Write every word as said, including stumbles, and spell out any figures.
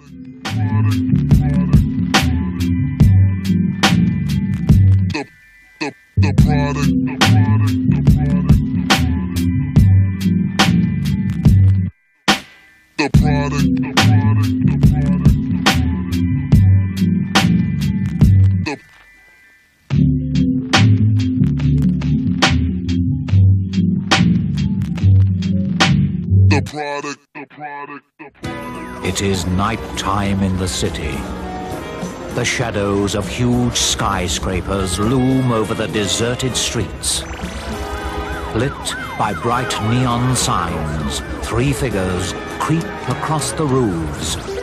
The product, the product, the product, the product, the product, the product, the product, the product, the product. It is night time in the city. The shadows of huge skyscrapers loom over the deserted streets. Lit by bright neon signs, three figures creep across the roofs,